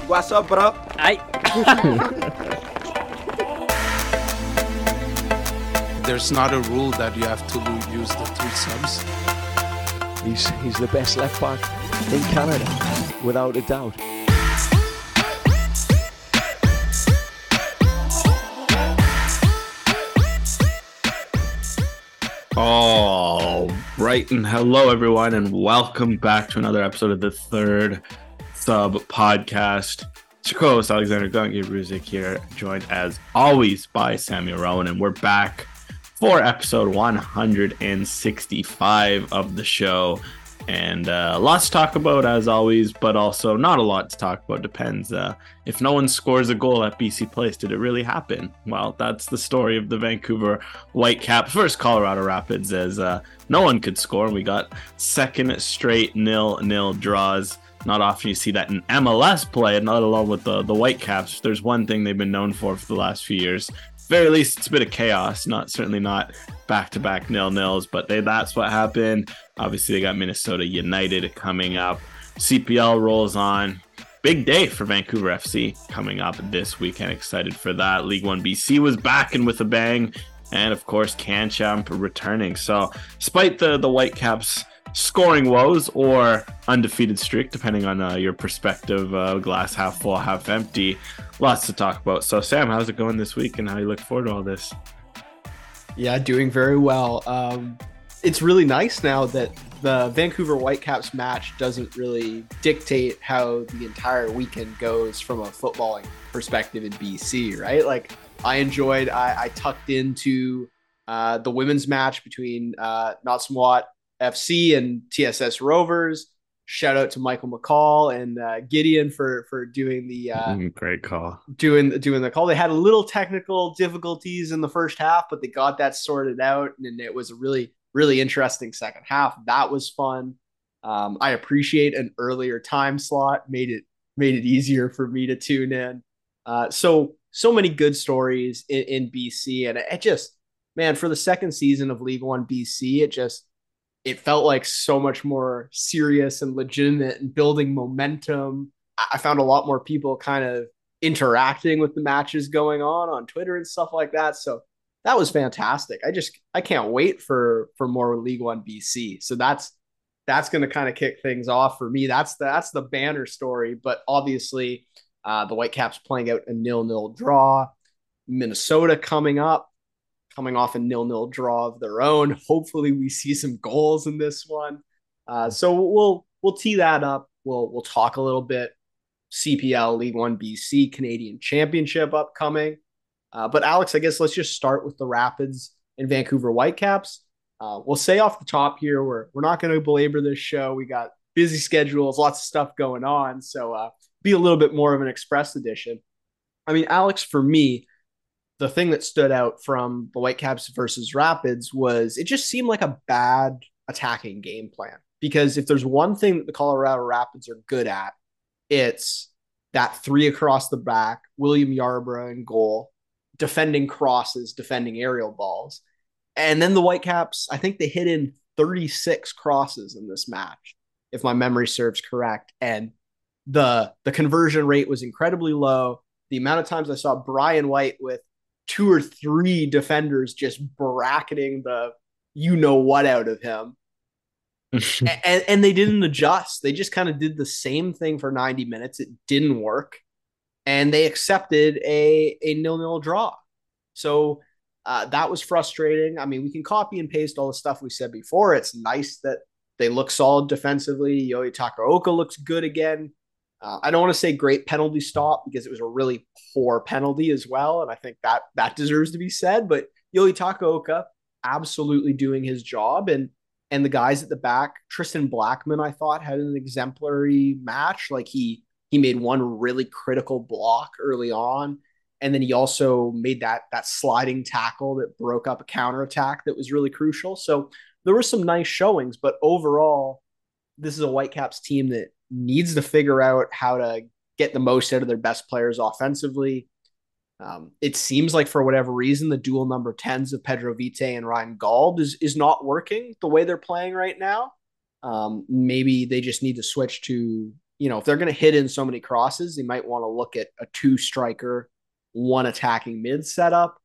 What's up, bro? Aye. There's not a rule that you have to use the 3 subs. He's the best left back in Canada, without a doubt. All right, and hello everyone, and welcome back to another episode of the Third Sub Podcast. It's your co-host Alexander Gungy-Bruzik here, joined as always by Samuel Rowan, and we're back for episode 165 of the show. And lots to talk about as always, but also not a lot to talk about. Depends. If no one scores a goal at BC Place, did it really happen? Well, that's the story of the Vancouver Whitecaps versus Colorado Rapids, as no one could score. We got second straight 0-0 draws. Not often you see that in MLS play, not alone with the Whitecaps. There's one thing they've been known for the last few years. Very least, it's a bit of chaos. Certainly not back-to-back 0-0s, but that's what happened. Obviously, they got Minnesota United coming up. CPL rolls on. Big day for Vancouver FC coming up this weekend. Excited for that. League One BC was back and with a bang. And, of course, CanChamp returning. So, despite the Whitecaps scoring woes or undefeated streak, depending on your perspective, glass half full, half empty, lots to talk about. So, Sam, how's it going this week and how you look forward to all this? Yeah, doing very well. It's really nice now that the Vancouver Whitecaps match doesn't really dictate how the entire weekend goes from a footballing perspective in BC, right? Like, I tucked into the women's match between Notsumwat FC and TSS Rovers. Shout out to Michael McCall and Gideon for doing the great call. Doing the call. They had a little technical difficulties in the first half, but they got that sorted out, and it was a really, really interesting second half. That was fun. I appreciate an earlier time slot. Made it easier for me to tune in. So many good stories in BC, and it just, man, for the second season of League One BC, it felt like so much more serious and legitimate and building momentum. I found a lot more people kind of interacting with the matches going on Twitter and stuff like that. So that was fantastic. I can't wait for more League One BC. So that's going to kind of kick things off for me. That's the banner story. But obviously, the Whitecaps playing out a 0-0 draw. Minnesota coming off a 0-0 draw of their own. Hopefully we see some goals in this one. So we'll tee that up. We'll talk a little bit. CPL, League One BC, Canadian Championship upcoming. But Alex, I guess let's just start with the Rapids and Vancouver Whitecaps. We'll say off the top here, we're not going to belabor this show. We got busy schedules, lots of stuff going on. So be a little bit more of an express edition. I mean, Alex, for me, the thing that stood out from the Whitecaps versus Rapids was it just seemed like a bad attacking game plan. Because if there's one thing that the Colorado Rapids are good at, it's that 3 across the back, William Yarbrough in goal, defending crosses, defending aerial balls. And then the Whitecaps, I think they hit in 36 crosses in this match, if my memory serves correct. And the conversion rate was incredibly low. The amount of times I saw Brian White with 2 or 3 defenders just bracketing the you-know-what out of him. and they didn't adjust. They just kind of did the same thing for 90 minutes. It didn't work. And they accepted a 0-0 draw. So that was frustrating. I mean, we can copy and paste all the stuff we said before. It's nice that they look solid defensively. Yoi Takaoka looks good again. I don't want to say great penalty stop because it was a really poor penalty as well. And I think that deserves to be said. But Yoi Takaoka absolutely doing his job. And the guys at the back, Tristan Blackman, I thought, had an exemplary match. Like he made one really critical block early on. And then he also made that sliding tackle that broke up a counterattack that was really crucial. So there were some nice showings. But overall, this is a Whitecaps team that needs to figure out how to get the most out of their best players offensively. It seems like for whatever reason, the dual number 10s of Pedro Vite and Ryan Gauld is not working the way they're playing right now. Maybe they just need to switch to if they're going to hit in so many crosses, they might want to look at a 2 striker, 1 attacking mid setup.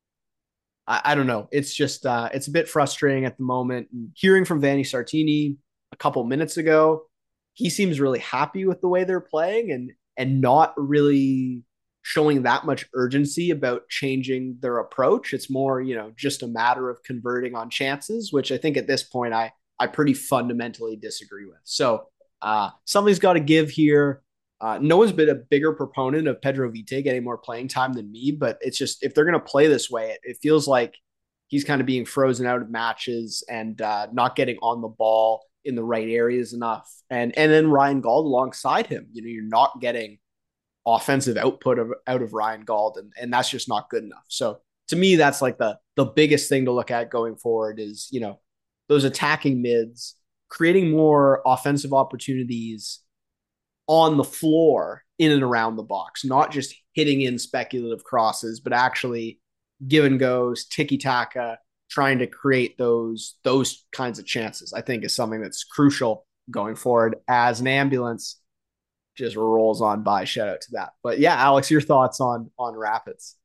I don't know. It's just it's a bit frustrating at the moment. And hearing from Vanni Sartini a couple minutes ago, he seems really happy with the way they're playing and not really showing that much urgency about changing their approach. It's more, just a matter of converting on chances, which I think at this point I pretty fundamentally disagree with. So something's got to give here. No one's been a bigger proponent of Pedro Vite getting more playing time than me, but it's just if they're going to play this way, it feels like he's kind of being frozen out of matches and not getting on the ball in the right areas enough. And then Ryan Gauld alongside him, you're not getting offensive output out of Ryan Gauld, and that's just not good enough. So to me, that's like the biggest thing to look at going forward is, those attacking mids, creating more offensive opportunities on the floor in and around the box, not just hitting in speculative crosses, but actually give and goes, tiki taka, trying to create those kinds of chances, I think is something that's crucial going forward as an ambulance just rolls on by. Shout out to that. But yeah, Alex, your thoughts on Rapids?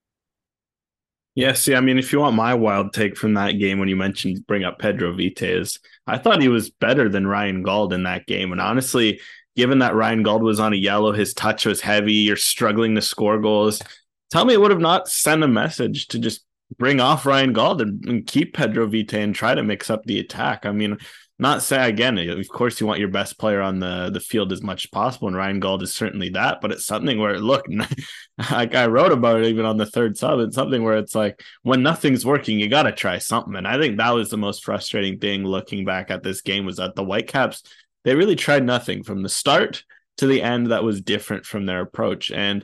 Yeah, see, I mean, if you want my wild take from that game, when you mentioned bring up Pedro Vite, is I thought he was better than Ryan Gauld in that game. And honestly, given that Ryan Gauld was on a yellow, his touch was heavy, you're struggling to score goals. Tell me it would have not sent a message to just bring off Ryan Gauld and keep Pedro Vite and try to mix up the attack. I mean, not say again, of course you want your best player on the field as much as possible, and Ryan Gauld is certainly that, but it's something where, look, like I wrote about it even on the third sub, it's something where it's like when nothing's working, you got to try something. And I think that was the most frustrating thing looking back at this game, was that the Whitecaps, they really tried nothing from the start to the end that was different from their approach. And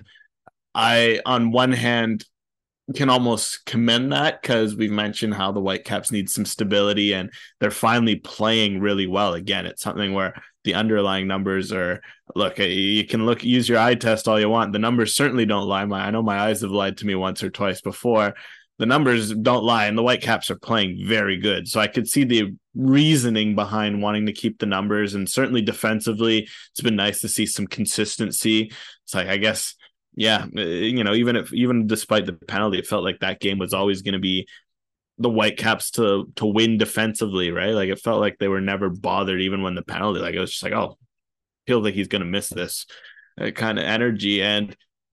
I, on one hand, can almost commend that because we've mentioned how the Whitecaps need some stability and they're finally playing really well again. It's something where the underlying numbers are, look, you can use your eye test all you want. The numbers certainly don't lie. I know my eyes have lied to me once or twice before. The numbers don't lie, and the Whitecaps are playing very good. So I could see the reasoning behind wanting to keep the numbers, and certainly defensively, it's been nice to see some consistency. It's like, I guess, yeah, even despite the penalty, it felt like that game was always going to be the Whitecaps to win defensively, right? Like it felt like they were never bothered, even when the penalty, like it was just like, oh, feels like he's going to miss this kind of energy. And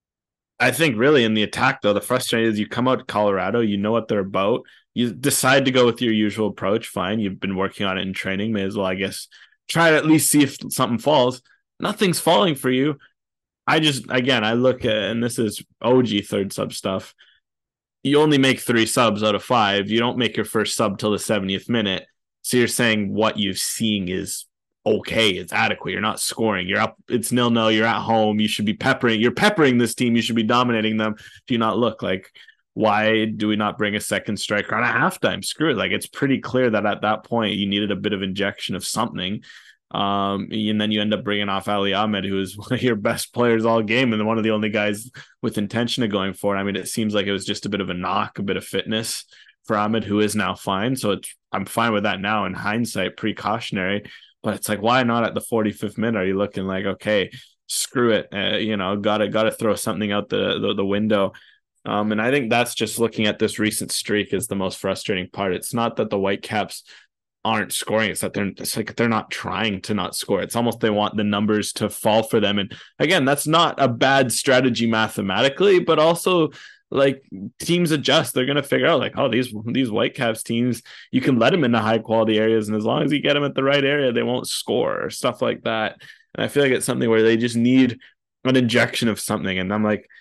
I think really in the attack, though, the frustrating is you come out to Colorado, you know what they're about. You decide to go with your usual approach. Fine. You've been working on it in training. May as well, I guess, try to at least see if something falls. Nothing's falling for you. I look at, and this is OG third sub stuff. You only make 3 subs out of 5. You don't make your first sub till the 70th minute. So you're saying what you're seeing is okay. It's adequate. You're not scoring. You're up. It's 0-0. You're at home. You should be peppering. You're peppering this team. You should be dominating them. Do you not look like, why do we not bring a second striker on a halftime? Screw it. Like, it's pretty clear that at that point you needed a bit of injection of something. And then you end up bringing off Ali Ahmed, who is one of your best players all game and one of the only guys with intention of going for it. I mean, it seems like it was just a bit of a knock, a bit of fitness for Ahmed, who is now fine. So I'm fine with that now in hindsight, precautionary. But it's like, why not at the 45th minute? Are you looking like, okay, screw it, got to throw something out the window? And I think that's just looking at this recent streak is the most frustrating part. It's not that the Whitecaps aren't scoring, it's that they're not trying to not score. It's almost they want the numbers to fall for them. And again, that's not a bad strategy mathematically, but also like teams adjust. They're going to figure out like, oh, these Whitecaps teams, you can let them into high quality areas, and as long as you get them at the right area, they won't score or stuff like that. And I feel like it's something where they just need an injection of something. And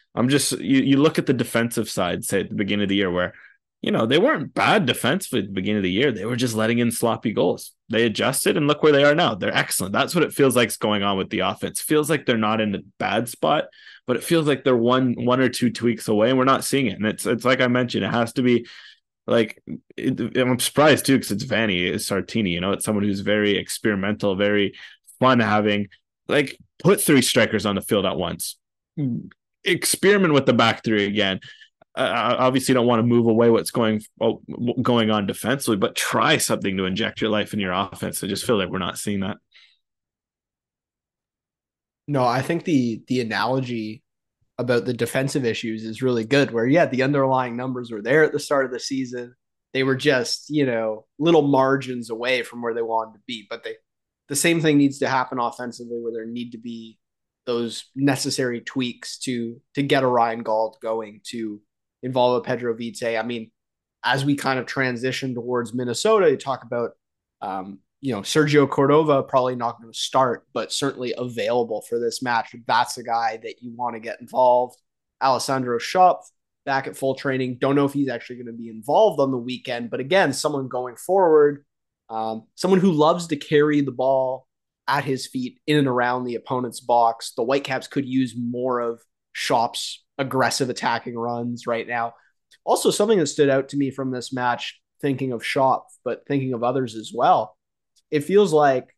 you look at the defensive side, say at the beginning of the year, where they weren't bad defensively at the beginning of the year. They were just letting in sloppy goals. They adjusted, and look where they are now. They're excellent. That's what it feels like is going on with the offense. Feels like they're not in a bad spot, but it feels like they're one or two tweaks away, and we're not seeing it. And it's like I mentioned, it has to be like, I'm surprised too, because it's Vanni Sartini. It's someone who's very experimental, very fun having, like, put 3 strikers on the field at once. Experiment with the back 3 again. Obviously don't want to move away what's going on defensively, but try something to inject your life in your offense. I just feel like we're not seeing that. No, I think the analogy about the defensive issues is really good. Where yeah, the underlying numbers were there at the start of the season. They were just little margins away from where they wanted to be. But the same thing needs to happen offensively, where there need to be those necessary tweaks to get a Ryan Gauld going, to involve a Pedro Vite. I mean, as we kind of transition towards Minnesota, you talk about Sergio Cordova probably not going to start, but certainly available for this match. That's a guy that you want to get involved. Alessandro Schöpf back at full training. Don't know if he's actually going to be involved on the weekend, but again, someone going forward, someone who loves to carry the ball at his feet in and around the opponent's box. The Whitecaps could use more of Schöpf's aggressive attacking runs right now. Also, something that stood out to me from this match, thinking of Schöpf, but thinking of others as well, it feels like,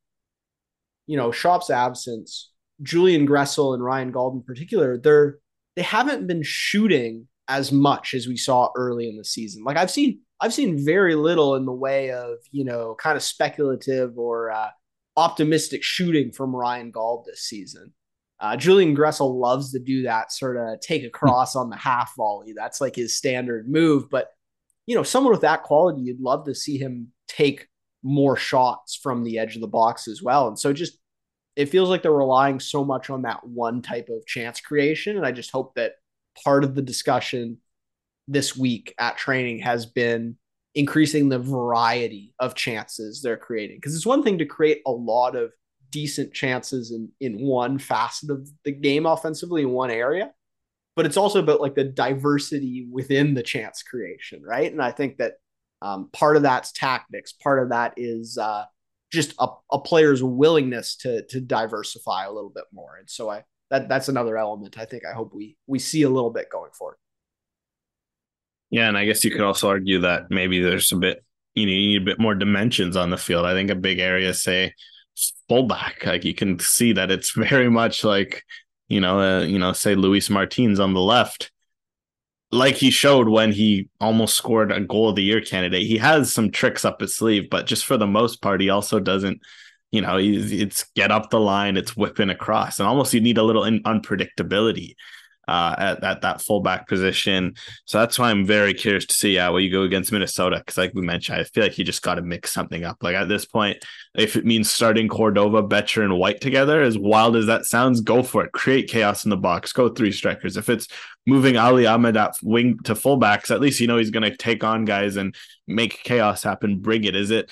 Schöpf's absence, Julian Gressel and Ryan Gauld in particular, they haven't been shooting as much as we saw early in the season. Like I've seen very little in the way of, kind of speculative or optimistic shooting from Ryan Gauld this season. Julian Gressel loves to do that, sort of take a cross on the half volley. That's like his standard move. But, someone with that quality, you'd love to see him take more shots from the edge of the box as well. And so just, it feels like they're relying so much on that one type of chance creation. And I just hope that part of the discussion this week at training has been increasing the variety of chances they're creating. Because it's one thing to create a lot of decent chances in one facet of the game offensively in one area, but it's also about like the diversity within the chance creation, right? And I think that part of that's tactics, part of that is just a player's willingness to diversify a little bit more. And so that's another element I hope we see a little bit going forward. Yeah, and I guess you could also argue that maybe there's a bit, you need a bit more dimensions on the field. I think a big area, say, fullback, like you can see that it's very much like, say Luis Martins on the left, like he showed when he almost scored a goal of the year candidate. He has some tricks up his sleeve, but just for the most part, he also doesn't, it's get up the line, it's whipping across, and almost you need a little unpredictability at that fullback position. So that's why I'm very curious to see how you go against Minnesota, because like we mentioned, I feel like you just got to mix something up. Like at this point, if it means starting Cordova, Betcher, and White together, as wild as that sounds, go for it. Create chaos in the box. Go three strikers. If it's moving Ali Ahmed at wing to fullbacks, at least he's going to take on guys and make chaos happen. Bring it. Is it,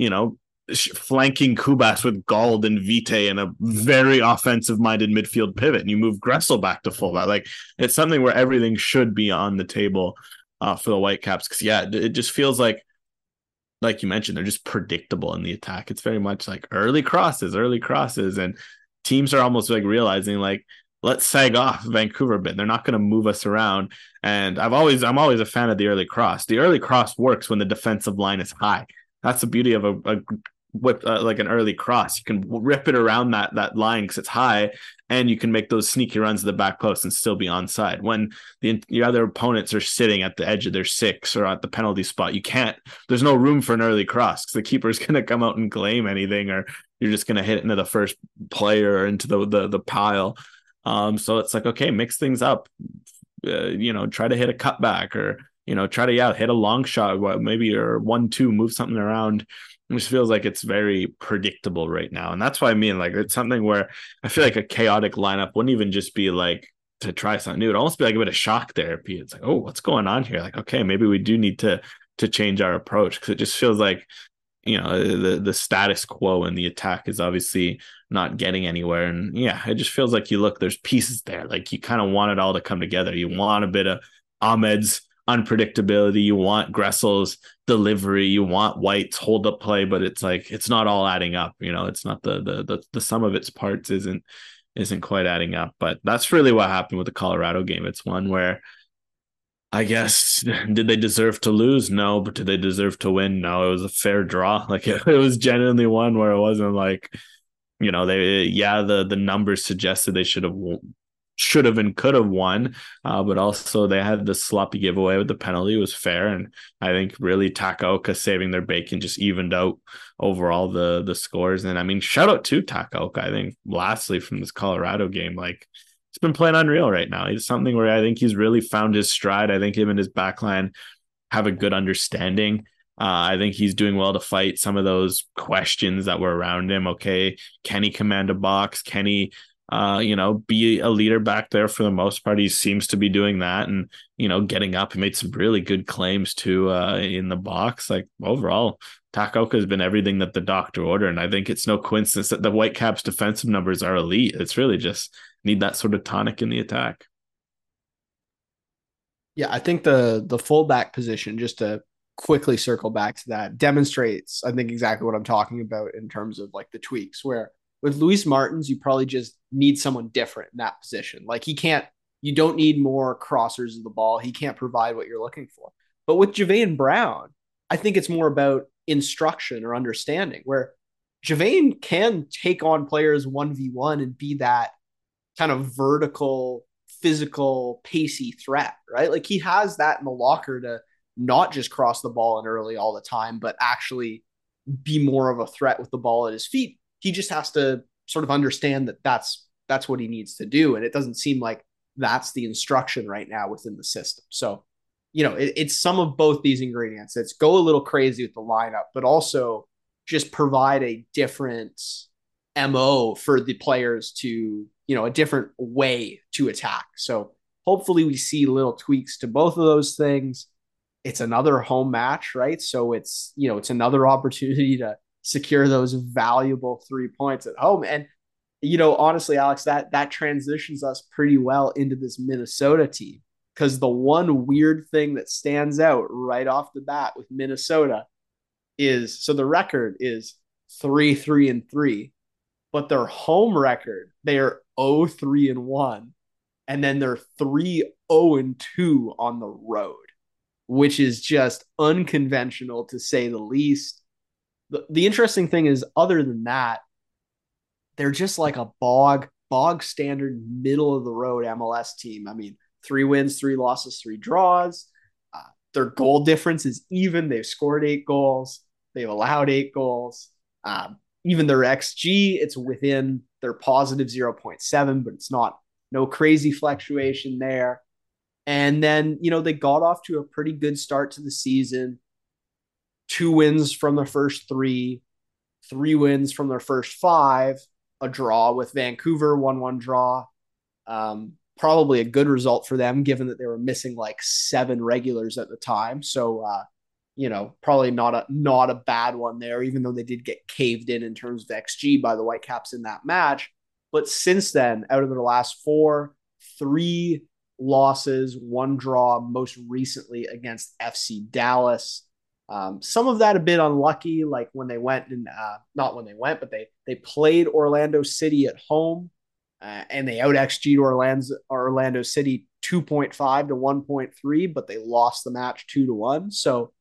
flanking Kubas with Gauld and Vite and a very offensive-minded midfield pivot, and you move Gressel back to fullback. Like it's something where everything should be on the table for the Whitecaps. Because it just feels like you mentioned, they're just predictable in the attack. It's very much like early crosses, and teams are almost like realizing like, let's sag off Vancouver a bit. They're not going to move us around. And I'm always a fan of the early cross. The early cross works when the defensive line is high. That's the beauty of a whip, like an early cross. You can rip it around that line because it's high, and you can make those sneaky runs to the back post and still be onside. When the other opponents are sitting at the edge of their six or at the penalty spot, there's no room for an early cross because the keeper's going to come out and claim anything, or you're just going to hit it into the first player or into the pile. So it's like, okay, mix things up, try to hit a cutback, or try to hit a long shot, maybe, or 1-2, move something around. It just feels like it's very predictable right now. And that's why I mean, like, it's something where I feel like a chaotic lineup wouldn't even just be like to try something new. It'd almost be like a bit of shock therapy. It's like, oh, what's going on here? Like, okay, maybe we do need to change our approach, because it just feels like, the status quo in the attack is obviously not getting anywhere. And yeah, it just feels like there's pieces there. Like you kind of want it all to come together. You want a bit of Ahmed's unpredictability, you want Gressel's delivery, you want White's hold up play, but it's like it's not all adding up. It's not the sum of its parts isn't quite adding up. But that's really what happened with the Colorado game. It's one where, I guess, did they deserve to lose? No. But did they deserve to win? No. It was a fair draw. Like it was genuinely one where it wasn't like, the numbers suggested they should have should have and could have won, but also they had the sloppy giveaway with the penalty. It was fair, and I think really Takaoka saving their bacon just evened out overall the scores. And I mean, shout out to Takaoka. I think lastly from this Colorado game, like he's been playing unreal right now. He's something where I think he's really found his stride. I think him and his backline have a good understanding. I think he's doing well to fight some of those questions that were around him. Okay, can he command a box? Can he be a leader back there? For the most part, he seems to be doing that, and getting up. He made some really good claims too in the box. Like overall, Takaoka has been everything that the doctor ordered, and I think it's no coincidence that the Whitecaps' defensive numbers are elite. It's really just need that sort of tonic in the attack. Yeah, I think the fullback position, just to quickly circle back to that, demonstrates, I think, exactly what I'm talking about in terms of like the tweaks, where with Luis Martins, you probably just need someone different in that position. Like you don't need more crossers of the ball. He can't provide what you're looking for. But with Javain Brown, I think it's more about instruction or understanding, where Javain can take on players 1v1 and be that kind of vertical, physical, pacey threat, right? Like he has that in the locker to not just cross the ball in early all the time, but actually be more of a threat with the ball at his feet. He just has to sort of understand that that's what he needs to do. And it doesn't seem like that's the instruction right now within the system. So, it's some of both these ingredients. It's go a little crazy with the lineup, but also just provide a different MO for the players to, a different way to attack. So hopefully we see little tweaks to both of those things. It's another home match, right? So it's another opportunity to secure those valuable 3 points at home. And, honestly, Alex, that transitions us pretty well into this Minnesota team, because the one weird thing that stands out right off the bat with Minnesota is, so the record is 3-3-3, but their home record, they are 0-3-1, and then they're 3-0-2 on the road, which is just unconventional to say the least. The interesting thing is, other than that, they're just like a bog standard middle of the road MLS team. I mean, 3 wins, 3 losses, 3 draws. Their goal difference is even. They've scored 8 goals. They've allowed 8 goals. Even their XG, it's within their positive 0.7, but it's no crazy fluctuation there. And then, they got off to a pretty good start to the season. 2 wins from their first 3 wins from their first 5, a draw with Vancouver, 1-1 draw. Probably a good result for them, given that they were missing like 7 regulars at the time. So, probably not a bad one there, even though they did get caved in terms of XG by the Whitecaps in that match. But since then, out of their last 4, 3 losses, 1 draw, most recently against FC Dallas. Some of that a bit unlucky, like when they went and not when they went, but they played Orlando City at home, and they out XG'd Orlando City 2.5 to 1.3, but they lost the match 2-1. So,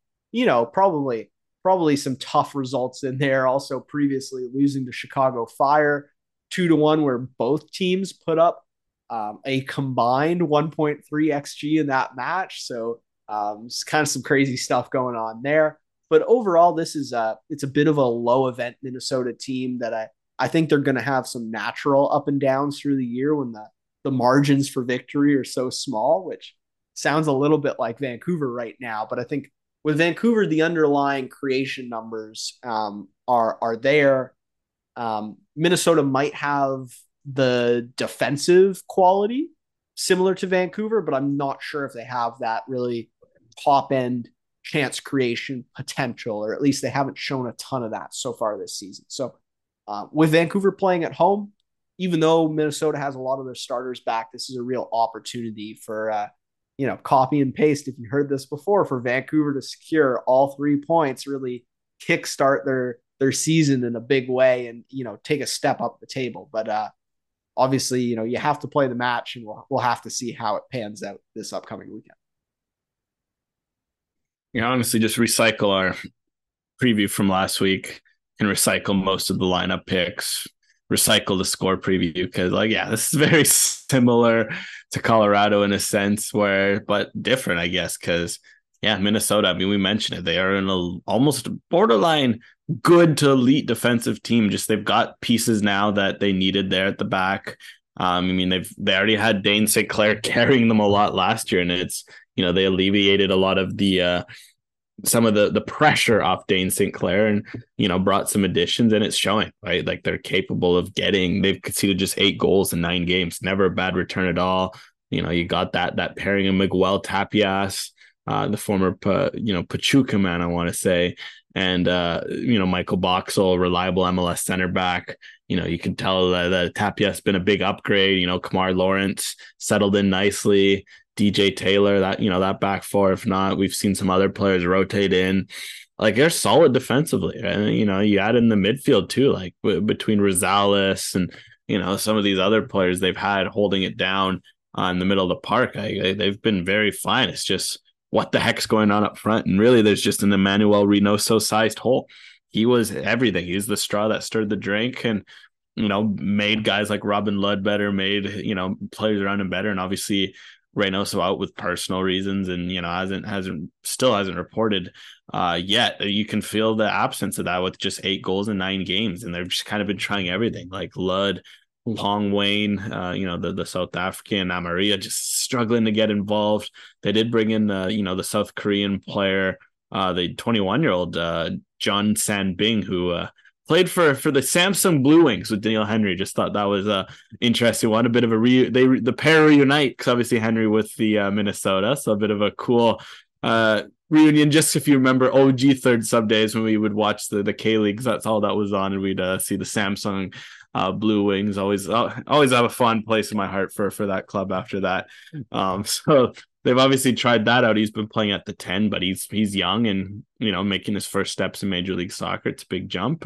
probably some tough results in there. Also, previously losing to Chicago Fire 2-1, where both teams put up a combined 1.3 XG in that match. So it's kind of some crazy stuff going on there. But overall, this is it's a bit of a low event Minnesota team that I think they're going to have some natural up and downs through the year when the margins for victory are so small, which sounds a little bit like Vancouver right now. But I think with Vancouver, the underlying creation numbers are there. Minnesota might have the defensive quality similar to Vancouver, but I'm not sure if they have that really top end chance creation potential, or at least they haven't shown a ton of that so far this season. So with Vancouver playing at home, even though Minnesota has a lot of their starters back, this is a real opportunity for, copy and paste, if you heard this before, for Vancouver to secure all 3 points, really kickstart their season in a big way and, take a step up the table. But obviously, you have to play the match, and we'll have to see how it pans out this upcoming weekend. Honestly, just recycle our preview from last week and recycle most of the lineup picks. recycle the score preview because, like, yeah, this is very similar to Colorado in a sense, but different, I guess, because yeah, Minnesota. I mean, we mentioned it; they are in a almost borderline good to elite defensive team. Just they've got pieces now that they needed there at the back. I mean, they already had Dane St. Clair carrying them a lot last year, and it's they alleviated a lot of the some of the pressure off Dane St. Clair and brought some additions, and it's showing, right? Like they're capable of they've conceded just 8 goals in 9 games, never a bad return at all. You got that pairing of Miguel Tapias, the former Pachuca man, I want to say, and Michael Boxall, reliable MLS center back. You can tell that Tapias has been a big upgrade. Kamar Lawrence settled in nicely. DJ Taylor, that back four. If not, we've seen some other players rotate in. Like they're solid defensively, and you add in the midfield too, like between Rosales and some of these other players they've had holding it down in the middle of the park. They've been very fine. It's just what the heck's going on up front, and really, there's just an Emmanuel Reynoso sized hole. He was everything. He was the straw that stirred the drink, and made guys like Robin Ludd better, made players around him better, and obviously Reynoso out with personal reasons, and hasn't reported yet. You can feel the absence of that with just 8 goals in 9 games, and they've just kind of been trying everything. Like Ludd, Long Wayne, the South African Amaria, just struggling to get involved. They did bring in the South Korean player, the 21-year-old John San-Bing, who played for the Samsung Blue Wings with Daniel Henry. Just thought that was a interesting one. A bit of the pair reunite because obviously Henry with the Minnesota, so a bit of a cool reunion. Just if you remember OG third sub days when we would watch the K Leagues, that's all that was on, and we'd see the Samsung Blue Wings. Always have a fond place in my heart for that club after that. So they've obviously tried that out. He's been playing at the 10, but he's young and making his first steps in Major League Soccer. It's a big jump.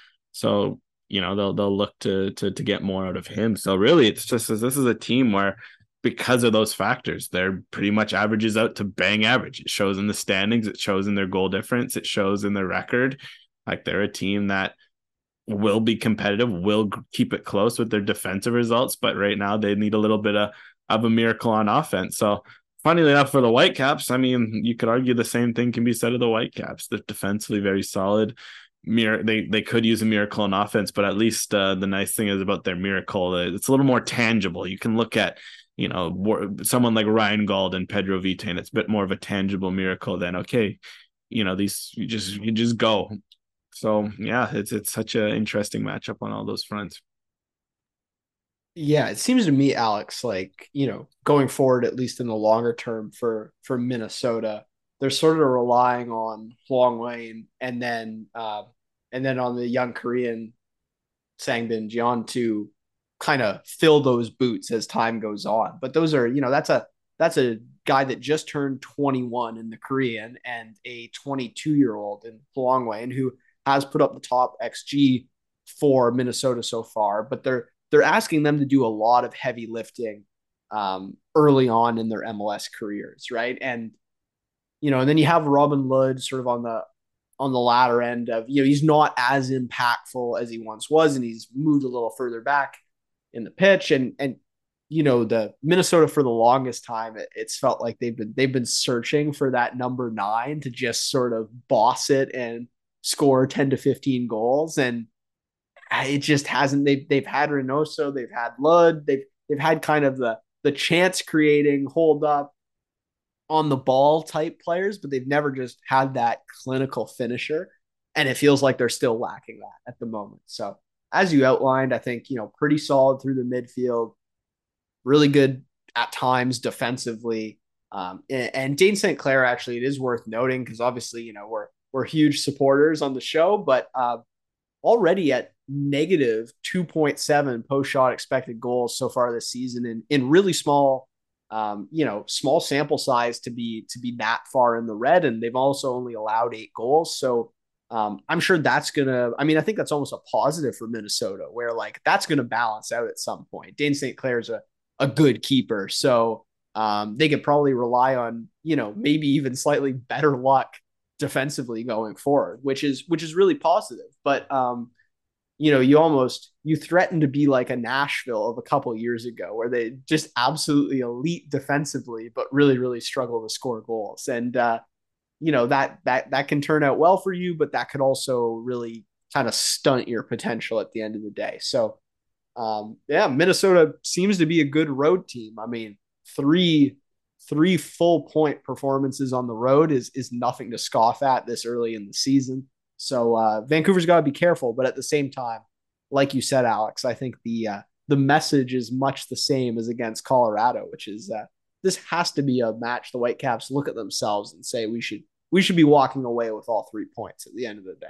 So they'll look to get more out of him. So really, it's just this is a team where, because of those factors, they're pretty much averages out to bang average. It shows in the standings. It shows in their goal difference. It shows in their record. Like they're a team that will be competitive, will keep it close with their defensive results, but right now they need a little bit of a miracle on offense. So funnily enough, for the Whitecaps, I mean, you could argue the same thing can be said of the Whitecaps. They're defensively very solid. They could use a miracle on offense, but at least the nice thing is about their miracle, it's a little more tangible. You can look at someone like Ryan Gauld and Pedro Vite, and it's a bit more of a tangible miracle than these you just go. So yeah, it's such an interesting matchup on all those fronts. Yeah, it seems to me, Alex, like, going forward, at least in the longer term for Minnesota, they're sort of relying on Long Wayne and then on the young Korean Sang-bin Jeon to kind of fill those boots as time goes on. But those are, that's a guy that just turned 21 in the Korean and a 22-year-old in Long Wayne who has put up the top XG for Minnesota so far, but they're asking them to do a lot of heavy lifting early on in their MLS careers, right? And and then you have Robin Ludd sort of on the latter end of he's not as impactful as he once was, and he's moved a little further back in the pitch. And the Minnesota for the longest time, it's felt like they've been searching for that number 9 to just sort of boss it and score 10 to 15 goals, and it just hasn't. They've had Reynoso, they've had Ludd, they've had kind of the chance creating, hold up on the ball type players, but they've never just had that clinical finisher, and it feels like they're still lacking that at the moment. So as you outlined, I think pretty solid through the midfield, really good at times defensively, and Dane St. Clair, actually, it is worth noting because obviously we're huge supporters on the show, but already at negative 2.7 post shot expected goals so far this season in really small small sample size to be that far in the red, and they've also only allowed 8 goals. So I'm sure that's I think that's almost a positive for Minnesota, where like that's gonna balance out at some point. Dane St. Clair's a good keeper, so they could probably rely on maybe even slightly better luck defensively going forward, which is really positive. But you threaten to be like a Nashville of a couple of years ago, where they just absolutely elite defensively, but really, really struggle to score goals. And that can turn out well for you, but that could also really kind of stunt your potential at the end of the day. So, yeah, Minnesota seems to be a good road team. I mean, three full point performances on the road is nothing to scoff at this early in the season. So Vancouver's got to be careful, but at the same time, like you said, Alex, I think the message is much the same as against Colorado, which is this has to be a match the Whitecaps look at themselves and say we should be walking away with all 3 points at the end of the day.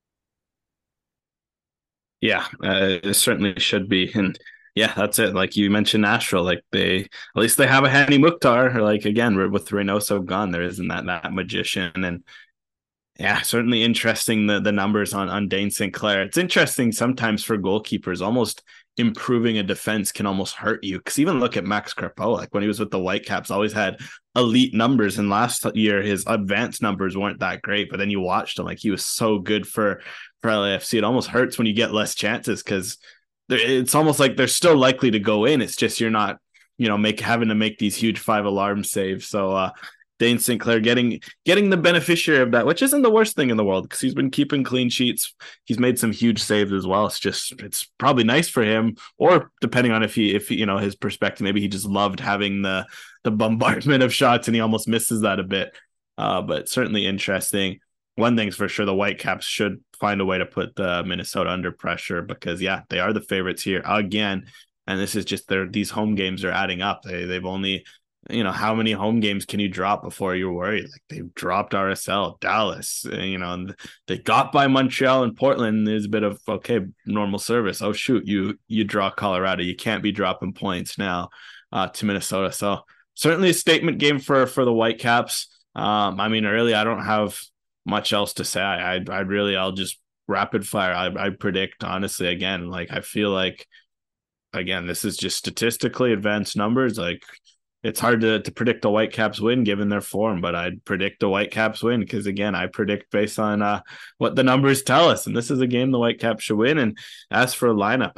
Yeah, it certainly should be. And yeah, that's it. Like you mentioned Nashville, like at least they have a Hani Mukhtar. Like again, with Reynoso gone, there isn't that magician. And yeah, certainly interesting the numbers on Dane St. Clair. It's interesting sometimes for goalkeepers, almost improving a defense can almost hurt you. Because even look at Max Crepeau, like when he was with the Whitecaps, always had elite numbers. And last year, his advanced numbers weren't that great. But then you watched him, like he was so good for LAFC. It almost hurts when you get less chances because it's almost like they're still likely to go in. It's just you're not, having to make these huge 5 alarm saves. So Dane St. Clair getting the beneficiary of that, which isn't the worst thing in the world because he's been keeping clean sheets. He's made some huge saves as well. It's probably nice for him, or depending on if his perspective, maybe he just loved having the bombardment of shots and he almost misses that a bit. But certainly interesting. One thing's for sure, the Whitecaps should find a way to put the Minnesota under pressure because yeah, they are the favorites here again. And this is just these home games are adding up. They've only how many home games can you drop before you're worried? Like they've dropped RSL, Dallas, and they got by Montreal and Portland. There's a bit of, okay, normal service. Oh, shoot, you draw Colorado. You can't be dropping points now to Minnesota. So certainly a statement game for the Whitecaps. Really, I don't have much else to say. I'll just rapid fire. I predict, honestly, again, like I feel like, again, this is just statistically advanced numbers. Like, it's hard to predict the Whitecaps win given their form, but I'd predict the Whitecaps win because, again, I predict based on what the numbers tell us. And this is a game the Whitecaps should win. And as for a lineup,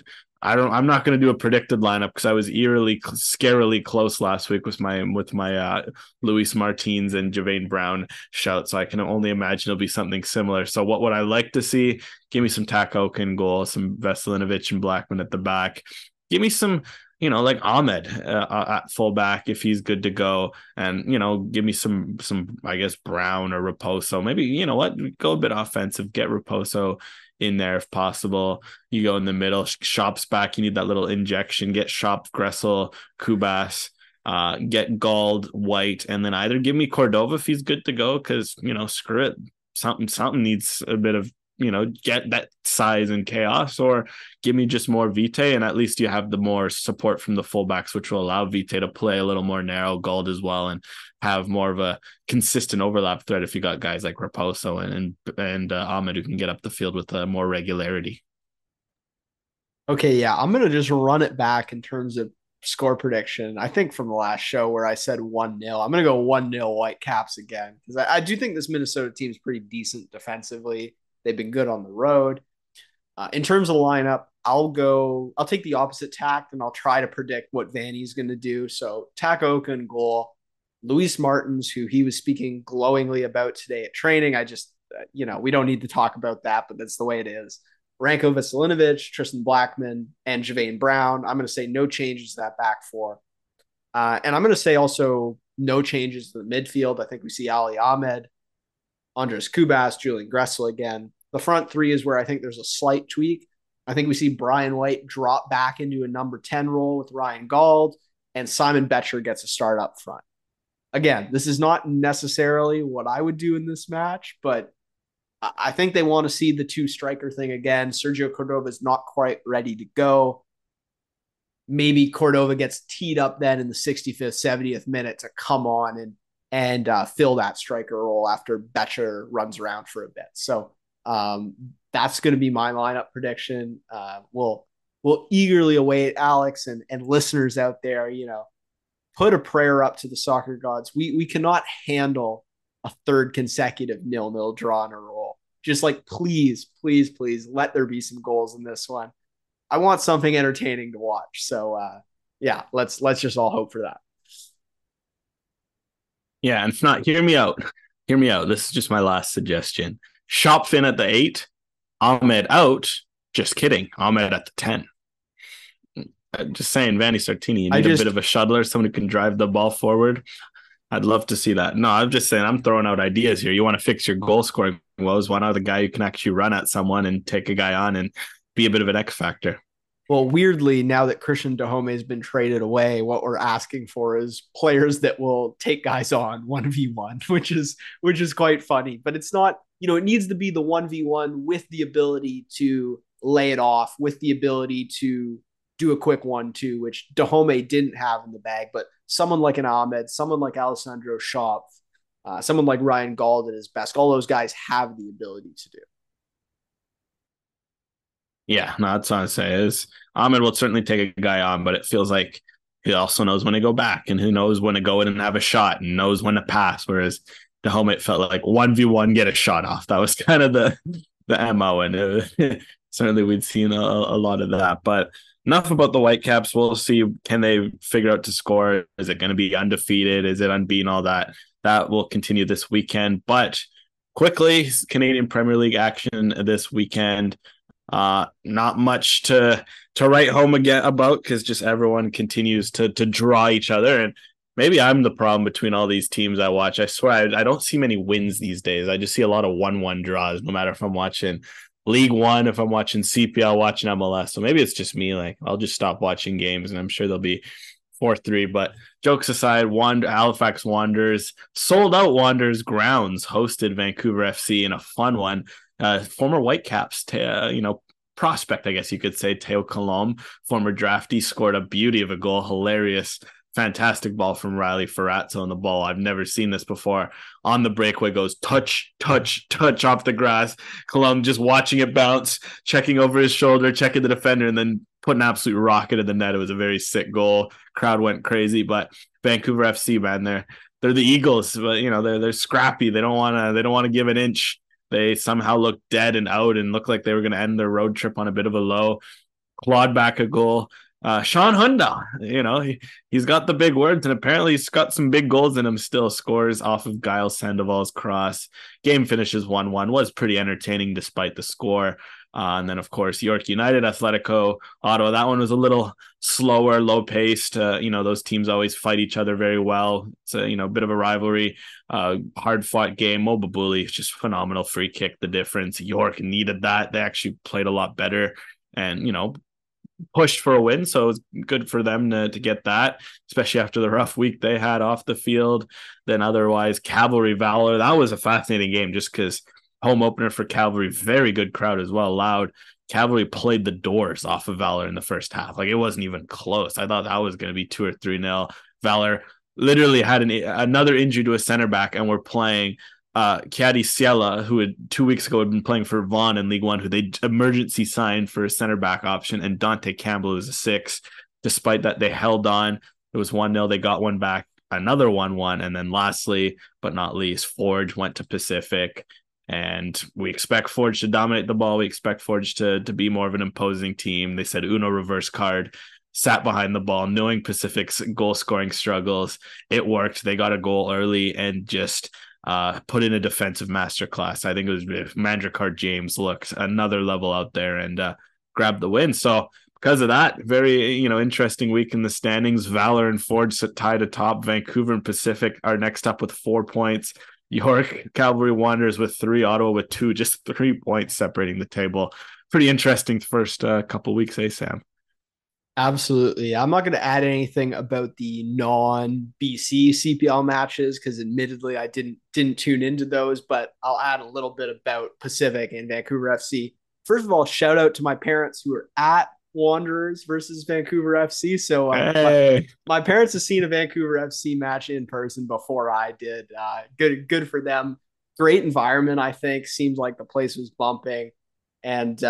I'm not going to do a predicted lineup because I was scarily close last week with my Luis Martins and Javain Brown shout. So I can only imagine it'll be something similar. So what would I like to see? Give me some Takaoka in goal, some Veselinovic and Blackman at the back. Give me some, like Ahmed at fullback if he's good to go, and give me some I guess Brown or Raposo. Maybe go a bit offensive, get Raposo in there if possible. You go in the middle, Shop's back. You need that little injection. Get Shop, Gressel, Kubas. Get Gald, White, and then either give me Cordova if he's good to go because screw it, something needs a bit of get that size and chaos, or give me just more Vite, and at least you have the more support from the fullbacks, which will allow Vite to play a little more narrow Gold as well and have more of a consistent overlap threat if you got guys like Raposo and Ahmed who can get up the field with more regularity. Okay, yeah, I'm going to just run it back in terms of score prediction. I think from the last show where I said 1-0, I'm going to go 1-0 Whitecaps again because I do think this Minnesota team's pretty decent defensively. They've been good on the road. In terms of the lineup, I'll take the opposite tact and I'll try to predict what Vanny's going to do. So Takaoka in goal, Luis Martins, who he was speaking glowingly about today at training. I just, we don't need to talk about that, but that's the way it is. Ranko Veselinovic, Tristan Blackman, and Javain Brown. I'm going to say no changes to that back four. And I'm going to say also no changes to the midfield. I think we see Ali Ahmed, Andres Kubas, Julian Gressel again. The front three is where I think there's a slight tweak. I think we see Brian White drop back into a number 10 role with Ryan Gauld, and Simon Betcher gets a start up front. Again, this is not necessarily what I would do in this match, but I think they want to see the two striker thing again. Sergio Cordova is not quite ready to go. Maybe Cordova gets teed up then in the 65th, 70th minute to come on and fill that striker role after Betcher runs around for a bit. So that's going to be my lineup prediction. We'll eagerly await Alex and listeners out there, put a prayer up to the soccer gods. We cannot handle a third consecutive 0-0 draw in a row. Just like, please, please, please let there be some goals in this one. I want something entertaining to watch. So yeah, let's just all hope for that. Yeah, and if not, hear me out. Hear me out. This is just my last suggestion. Shop Finn at the 8, Ahmed out. Just kidding. Ahmed at the 10. I'm just saying, Vanni Sartini, you need a bit of a shuttler, someone who can drive the ball forward. I'd love to see that. No, I'm just saying, I'm throwing out ideas here. You want to fix your goal scoring woes. Why not the guy who can actually run at someone and take a guy on and be a bit of an X factor? Well, weirdly, now that Christian Dajome has been traded away, what we're asking for is players that will take guys on 1v1, which is quite funny. But it's not, it needs to be the 1v1 with the ability to lay it off, with the ability to do a quick 1-2, which Dajome didn't have in the bag. But someone like an Ahmed, someone like Alessandro Schopf, someone like Ryan Gauld at his best, all those guys have the ability to do. Yeah, no, that's what I'm saying. Is Ahmed will certainly take a guy on, but it feels like he also knows when to go back and who knows when to go in and have a shot and knows when to pass. Whereas the helmet felt like 1v1, get a shot off. That was kind of the MO, and certainly we'd seen a lot of that. But enough about the Whitecaps. We'll see. Can they figure out to score? Is it going to be undefeated? Is it unbeaten? All that will continue this weekend. But quickly, Canadian Premier League action this weekend. Not much to write home again about, because just everyone continues to draw each other, and maybe I'm the problem between all these teams I watch. I swear I don't see many wins these days. I just see a lot of 1-1 draws, no matter if I'm watching League One, if I'm watching CPL, watching MLS. So maybe it's just me. Like, I'll just stop watching games, and I'm sure they'll be 4-3. But jokes aside, Halifax Wanderers sold out Wanderers grounds, hosted Vancouver FC in a fun one. Former Whitecaps, prospect, I guess you could say, Teo Colombe, former draftee, scored a beauty of a goal. Hilarious, fantastic ball from Riley Ferrazzo on the ball. I've never seen this before. On the breakaway goes touch, touch, touch off the grass. Colombe just watching it bounce, checking over his shoulder, checking the defender, and then put an absolute rocket in the net. It was a very sick goal. Crowd went crazy, but Vancouver FC, man, they're the Eagles, but they're scrappy. They don't want to give an inch. They somehow looked dead and out and looked like they were going to end their road trip on a bit of a low. Clawed back a goal. Sean Hunda, he's got the big words, and apparently he's got some big goals in him still. Scores off of Giles Sandoval's cross. Game finishes 1-1. Was pretty entertaining despite the score. And then, of course, York United, Atletico, Ottawa. That one was a little slower, low-paced. Those teams always fight each other very well. It's a bit of a rivalry. Hard-fought game. Mo Babuli, just phenomenal free kick, the difference. York needed that. They actually played a lot better and, pushed for a win. So it was good for them to get that, especially after the rough week they had off the field. Then otherwise, Cavalry Valor. That was a fascinating game just because home opener for Cavalry, very good crowd as well, loud. Cavalry played the doors off of Valor in the first half. Like, it wasn't even close. I thought that was going to be 2 or 3-0. Valor literally had another injury to a center back, and were playing Kiadi Ciela, who had 2 weeks ago had been playing for Vaughan in League One, who they emergency signed for a center back option, and Dante Campbell was a 6. Despite that, they held on. It was 1-0. They got one back, another 1-1, and then lastly, but not least, Forge went to Pacific. And we expect Forge to dominate the ball. We expect Forge to be more of an imposing team. They said Uno reverse card, sat behind the ball, knowing Pacific's goal-scoring struggles. It worked. They got a goal early and just put in a defensive masterclass. I think it was Mandrakar James looked another level out there and grabbed the win. So because of that, very interesting week in the standings. Valor and Forge tied atop. Vancouver and Pacific are next up with 4 points. York Cavalry Wanderers with 3, Ottawa with 2, just 3 points separating the table. Pretty interesting first couple weeks, Sam? Absolutely. I'm not going to add anything about the non-BC CPL matches because admittedly I didn't tune into those, but I'll add a little bit about Pacific and Vancouver FC. First of all, shout out to my parents who were at Wanderers versus Vancouver FC. So my parents have seen a Vancouver FC match in person before I did. Good for them. Great environment, I think. Seems like the place was bumping. And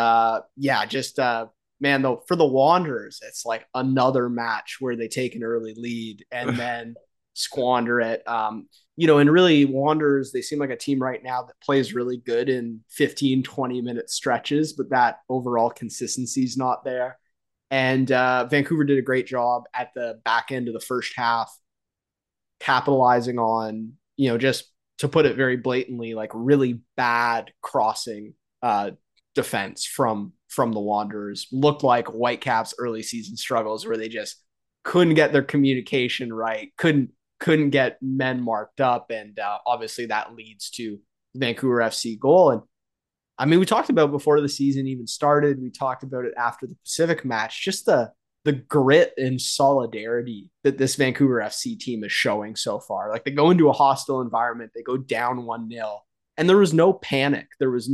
man, though, for the Wanderers, it's like another match where they take an early lead and then squander it. and really Wanderers, they seem like a team right now that plays really good in 15, 20-minute stretches, but that overall consistency is not there. And Vancouver did a great job at the back end of the first half, capitalizing on, just to put it very blatantly, like really bad crossing defense from the Wanderers. Looked like Whitecaps' early season struggles where they just couldn't get their communication right, couldn't get men marked up, and obviously that leads to Vancouver FC goal. And I mean, we talked about before the season even started. We talked about it after the Pacific match. Just the grit and solidarity that this Vancouver FC team is showing so far. Like, they go into a hostile environment, they go down 1-0, and there was no panic. There was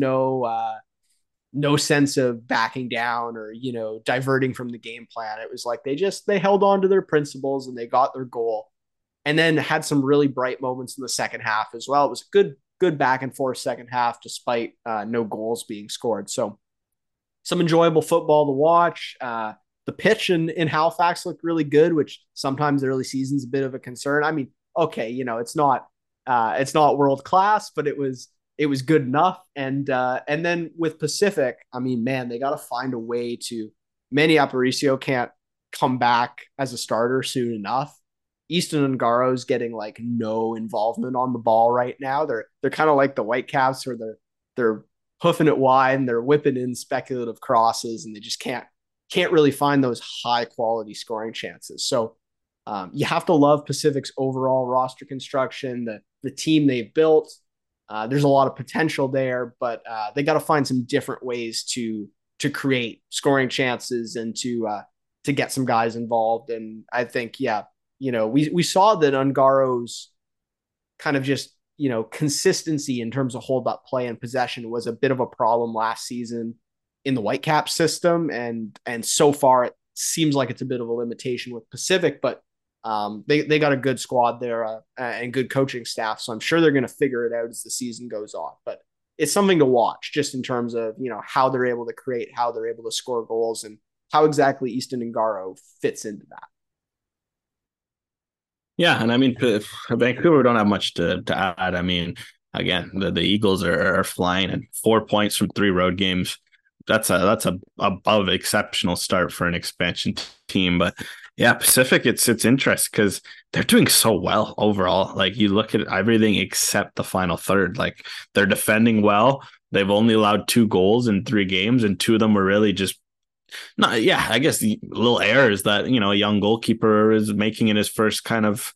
no sense of backing down or diverting from the game plan. It was like they held on to their principles and they got their goal, and then had some really bright moments in the second half as well. It was a good back and forth second half, despite no goals being scored. So some enjoyable football to watch. The pitch in Halifax looked really good, which sometimes the early season's a bit of a concern. I mean, okay, it's not world class, but it was good enough. And then with Pacific, I mean, man, they got to find a way to. Manny Aparicio can't come back as a starter soon enough. Easton Ungaro's getting like no involvement on the ball right now. They're kind of like the Whitecaps, where they're hoofing it wide and they're whipping in speculative crosses, and they just can't really find those high quality scoring chances. So you have to love Pacific's overall roster construction, the team they've built. There's a lot of potential there, but they got to find some different ways to create scoring chances and to get some guys involved. And I think, we saw that Ungaro's kind of just, consistency in terms of hold up play and possession was a bit of a problem last season in the Whitecap system. And so far it seems like it's a bit of a limitation with Pacific, but they got a good squad there and good coaching staff. So I'm sure they're going to figure it out as the season goes on, but it's something to watch just in terms of, how they're able to create, how they're able to score goals, and how exactly Easton Ungaro fits into that. Yeah, and I mean, Vancouver don't have much to add. I mean, again, the Eagles are flying, and 4 points from 3 road games. That's a above exceptional start for an expansion team. But yeah, Pacific, it's interesting because they're doing so well overall. Like, you look at everything except the final third. Like, they're defending well. They've only allowed 2 goals in 3 games, and 2 of them were really just not. Yeah, I guess the little errors that a young goalkeeper is making in his first kind of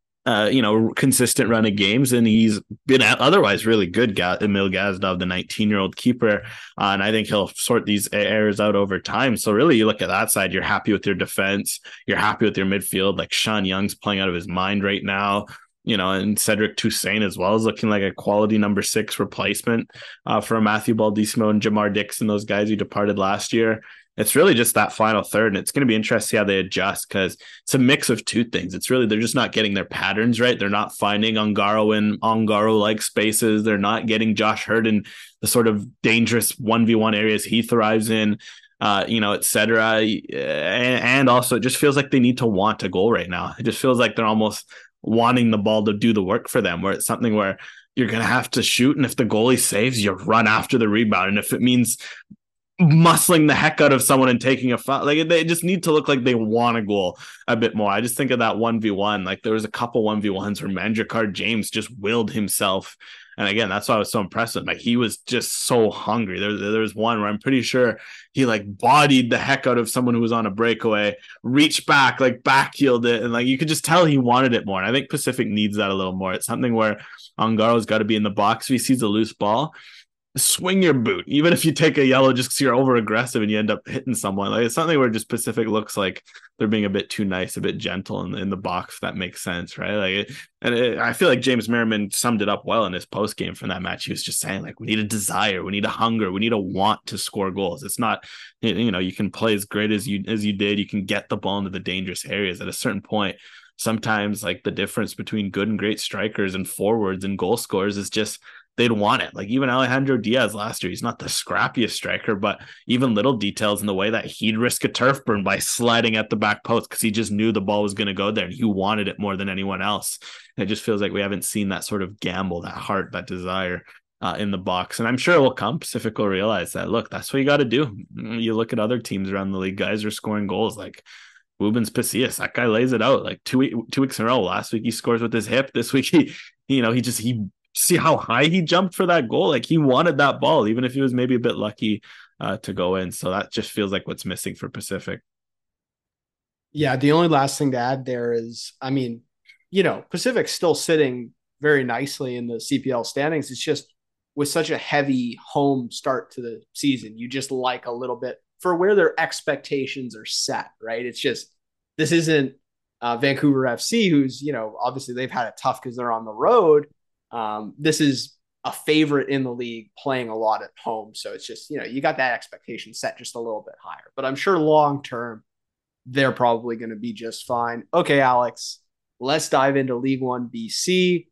consistent run of games, and he's been otherwise really good. Emil Gazdov, the 19-year-old keeper, and I think he'll sort these errors out over time. So really, you look at that side, you're happy with your defense, you're happy with your midfield. Like, Sean Young's playing out of his mind right now, and Cedric Toussaint as well is looking like a quality number 6 replacement for Matthew Baldissimo and Jamar Dixon, those guys who departed last year. It's really just that final third, and it's going to be interesting to see how they adjust, because it's a mix of 2 things. It's really, they're just not getting their patterns right. They're not finding Ungaro in Ungaro-like spaces. They're not getting Josh Hurt in the sort of dangerous 1v1 areas he thrives in, et cetera. And also, it just feels like they need to want a goal right now. It just feels like they're almost wanting the ball to do the work for them, where it's something where you're going to have to shoot, and if the goalie saves, you run after the rebound. And if it means muscling the heck out of someone and taking a foul, like, they just need to look like they want a goal a bit more. I just think of that 1v1, like, there was a couple 1v1s where Mandrakar James just willed himself, and again, that's why I was so impressed with him. Like, he was just so hungry. There was one where I'm pretty sure he like bodied the heck out of someone who was on a breakaway, reached back, like backheeled it, and like, you could just tell he wanted it more. And I think Pacific needs that a little more. It's something where Ungaro's got to be in the box. If he sees a loose ball, swing your boot, even if you take a yellow just because you're over aggressive and you end up hitting someone. Like, it's something where just Pacific looks like they're being a bit too nice, a bit gentle in the box, if that makes sense, right? Like, I feel like James Merriman summed it up well in his post game from that match. He was just saying, like, we need a desire, we need a hunger, we need a want to score goals. It's not, you can play as great as you did, you can get the ball into the dangerous areas. At a certain point, sometimes, like, the difference between good and great strikers and forwards and goal scorers is just they'd want it. Like even Alejandro Diaz last year, he's not the scrappiest striker, but even little details in the way that he'd risk a turf burn by sliding at the back post because he just knew the ball was going to go there and he wanted it more than anyone else. And it just feels like we haven't seen that sort of gamble, that heart, that desire in the box. And I'm sure it will come. Pacific will realize that, look, that's what you got to do. You look at other teams around the league, guys are scoring goals like Rubens Pasillas. That guy lays it out like 2 weeks in a row. Last week he scores with his hip. This week he see how high he jumped for that goal. Like he wanted that ball, even if he was maybe a bit lucky to go in. So that just feels like what's missing for Pacific. Yeah, the only last thing to add there is, I mean, Pacific's still sitting very nicely in the CPL standings. It's just with such a heavy home start to the season, you just like a little bit for where their expectations are set, right? It's just, this isn't Vancouver FC, who's, obviously they've had it tough because they're on the road. This is a favorite in the league playing a lot at home. So it's just, you got that expectation set just a little bit higher. But I'm sure long term, they're probably going to be just fine. Okay, Alex, let's dive into League One BC.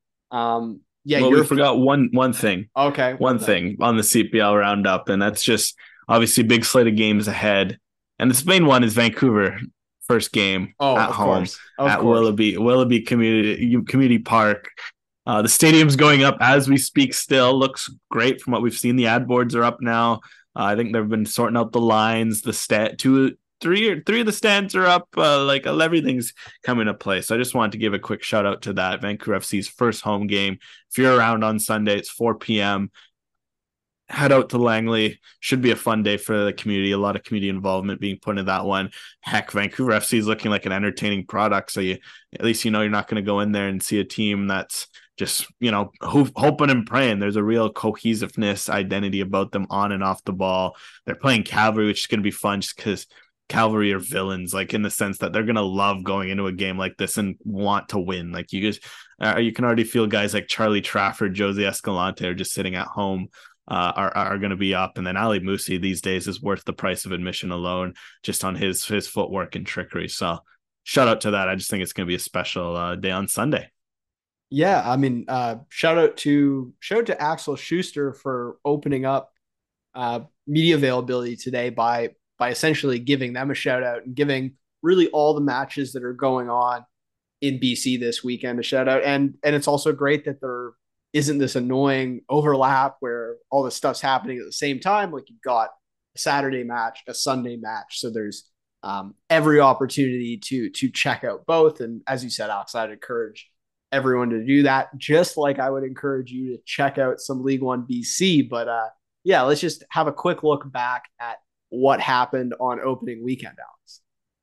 We forgot one thing. Okay. One thing on the CPL roundup, and that's just obviously big slate of games ahead. And the main one is Vancouver first game at home at Willoughby Community Park. The stadium's going up as we speak still. Looks great from what we've seen. The ad boards are up now. I think they've been sorting out the lines. Three of the stands are up. Everything's coming to play. So I just wanted to give a quick shout out to that. Vancouver FC's first home game. If you're around on Sunday, it's 4 p.m. Head out to Langley. Should be a fun day for the community. A lot of community involvement being put into that one. Heck, Vancouver FC is looking like an entertaining product. So at least you're not going to go in there and see a team that's just, hoping and praying. There's a real cohesiveness, identity about them on and off the ball. They're playing Cavalry, which is going to be fun just because Cavalry are villains, like in the sense that they're going to love going into a game like this and want to win. Like you can already feel guys like Charlie Trafford, Jose Escalante are just sitting at home. Are going to be up, and then Ali Musi these days is worth the price of admission alone, just on his footwork and trickery. So, shout out to that. I just think it's going to be a special day on Sunday. Yeah, I mean, shout out to Axel Schuster for opening up media availability today by essentially giving them a shout out and giving really all the matches that are going on in BC this weekend a shout out. And it's also great that there isn't this annoying overlap where all this stuff's happening at the same time. Like you've got a Saturday match, a Sunday match. So there's every opportunity to check out both. And as you said, Alex, I'd encourage everyone to do that, just like I would encourage you to check out some League One BC. But let's just have a quick look back at what happened on opening weekend, Alex.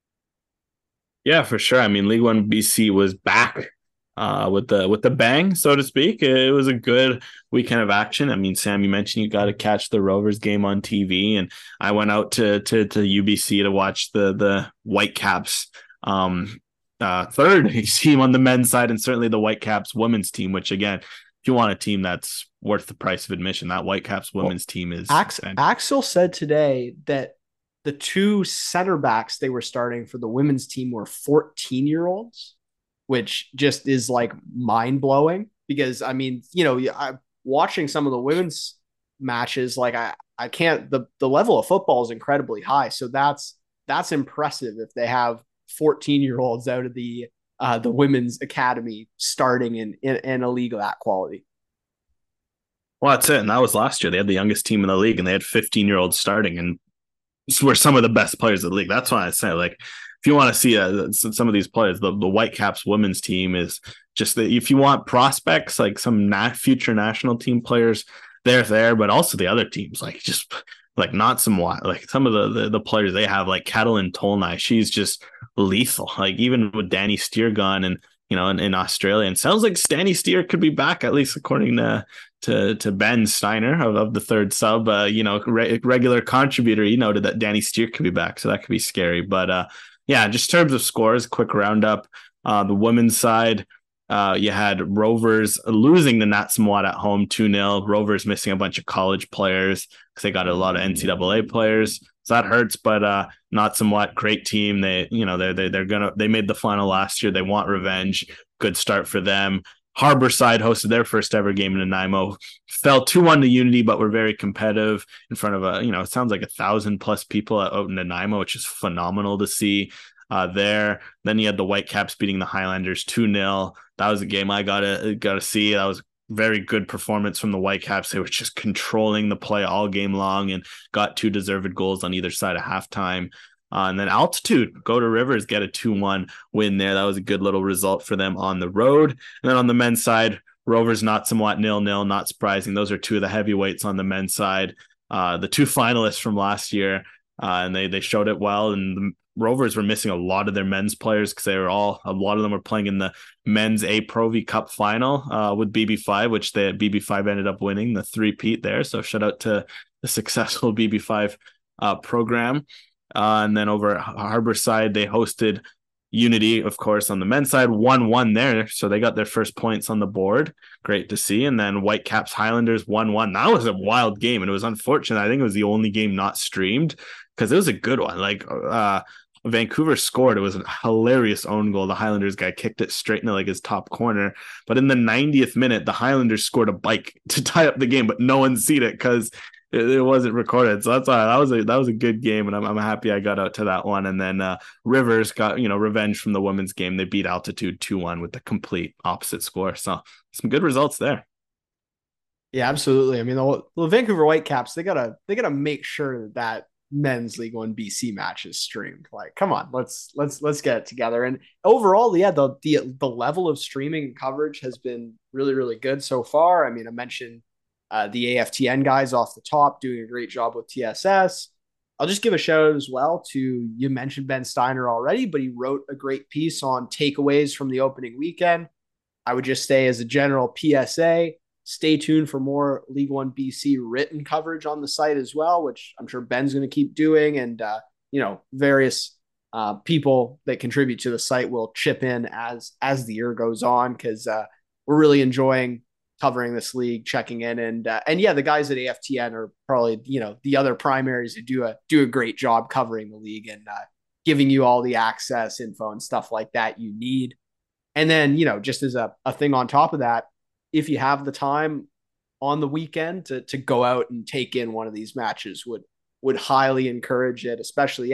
Yeah, for sure. I mean, League One BC was back with the bang, so to speak. It was a good weekend of action. I mean, Sam, you mentioned you got to catch the Rovers game on TV, and I went out to UBC to watch the Whitecaps third team on the men's side, and certainly the Whitecaps women's team, which again, if you want a team that's worth the price of admission, that Whitecaps women's team is. Axel said today that the two center backs they were starting for the women's team were 14-year-olds, which just is like mind blowing because I mean, I'm watching some of the women's matches. Like I can't, the level of football is incredibly high. So that's impressive if they have 14-year-olds out of the women's academy starting in a league of that quality. Well, that's it. And that was last year. They had the youngest team in the league and they had 15-year-olds starting, and were some of the best players of the league. That's why I say, like, if you want to see some of these players, the Whitecaps women's team is just if you want prospects, like some future national team players, they're there, but also the other teams, like just like not some like some of the players they have, like Catalin Tolnai, she's just lethal. Like even with Danny Steer gone and in Australia, and sounds like Danny Steer could be back, at least according to Ben Steiner of the third sub, regular contributor. He noted that Danny Steer could be back, so that could be scary. But just in terms of scores, quick roundup. The women's side, you had Rovers losing to Nat Samwat at home 2-0. Rovers missing a bunch of college players because they got a lot of NCAA players, so that hurts. But Nat Samwat, great team. They made the final last year. They want revenge. Good start for them. Harborside hosted their first ever game in Nanaimo, fell 2-1 to Unity, but were very competitive in front of it sounds like 1,000+ people out in Nanaimo, which is phenomenal to see there. Then you had the Whitecaps beating the Highlanders 2-0. That was a game I gotta see. That was very good performance from the Whitecaps. They were just controlling the play all game long and got 2 deserved goals on either side of halftime. And then Altitude go to Rivers, get a 2-1 win there. That was a good little result for them on the road. And then on the men's side, Rovers not somewhat 0-0, not surprising. Those are 2 of the heavyweights on the men's side. The 2 finalists from last year, and they showed it well. And the Rovers were missing a lot of their men's players because a lot of them were playing in the men's A Pro V Cup final with BB5, which BB5 ended up winning the 3-peat there. So shout out to the successful BB5 program. And then over at Harborside, they hosted Unity, of course, on the men's side, 1-1 there. So they got their first points on the board. Great to see. And then Whitecaps Highlanders 1-1. That was a wild game, and it was unfortunate. I think it was the only game not streamed because it was a good one. Vancouver scored. It was a hilarious own goal. The Highlanders guy kicked it straight into his top corner. But in the 90th minute, the Highlanders scored a bike to tie up the game, but no one seen it because it wasn't recorded. So that's why that was a good game, and I'm happy I got out to that one. And then Rivers got revenge from the women's game. They beat Altitude 2-1 with the complete opposite score. So some good results there. Yeah, absolutely. I mean, the Vancouver Whitecaps, they gotta make sure that men's League One BC match is streamed. Come on, let's get it together. And overall, yeah, the level of streaming and coverage has been really, really good so far. I mean, I mentioned the AFTN guys off the top doing a great job with TSS. I'll just give a shout out as well to, you mentioned Ben Steiner already, but he wrote a great piece on takeaways from the opening weekend. I would just say, as a general PSA, stay tuned for more League One BC written coverage on the site as well, which I'm sure Ben's going to keep doing. And, various people that contribute to the site will chip in as the year goes on, because we're really enjoying covering this league, checking in, and yeah, the guys at AFTN are probably the other primaries who do a great job covering the league and giving you all the access info and stuff like that you need. And then just as a thing on top of that, if you have the time on the weekend to go out and take in one of these matches, would highly encourage it. Especially,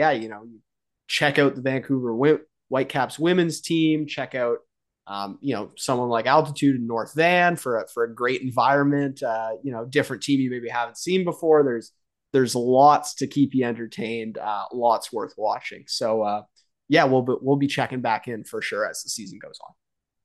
check out the Vancouver Whitecaps women's team, check out someone like Altitude in North Van for a great environment, different team you maybe haven't seen before. There's lots to keep you entertained, lots worth watching. So yeah, we'll be checking back in for sure as the season goes on.